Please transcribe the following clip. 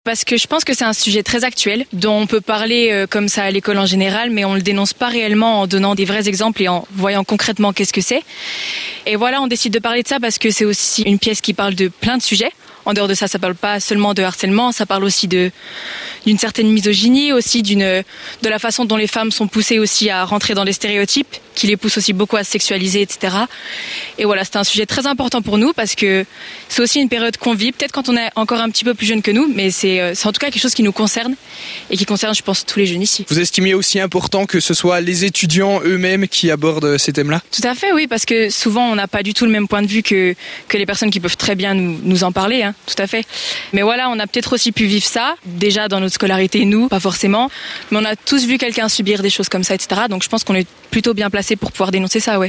Parce que je pense que c'est un sujet très actuel, dont on peut parler comme ça à l'école en général, mais on le dénonce pas réellement en donnant des vrais exemples et en voyant concrètement qu'est-ce que c'est. Et voilà, on décide de parler de ça parce que c'est aussi une pièce qui parle de plein de sujets. En dehors de ça parle pas seulement de harcèlement, ça parle aussi d'une certaine misogynie, aussi de la façon dont les femmes sont poussées aussi à rentrer dans les stéréotypes, qui les poussent aussi beaucoup à se sexualiser, etc. Et voilà, c'est un sujet très important pour nous parce que c'est aussi une période qu'on vit, peut-être quand on est encore un petit peu plus jeune que nous, mais c'est en tout cas quelque chose qui nous concerne et qui concerne, je pense, tous les jeunes ici. Vous estimez aussi important que ce soit les étudiants eux-mêmes qui abordent ces thèmes-là ? Tout à fait, oui, parce que souvent on n'a pas du tout le même point de vue que les personnes qui peuvent très bien nous en parler, hein, tout à fait. Mais voilà, on a peut-être aussi pu vivre ça, déjà dans notre scolarité, nous, pas forcément, mais on a tous vu quelqu'un subir des choses comme ça, etc. Donc je pense qu'on est plutôt bien placé pour pouvoir dénoncer ça, ouais.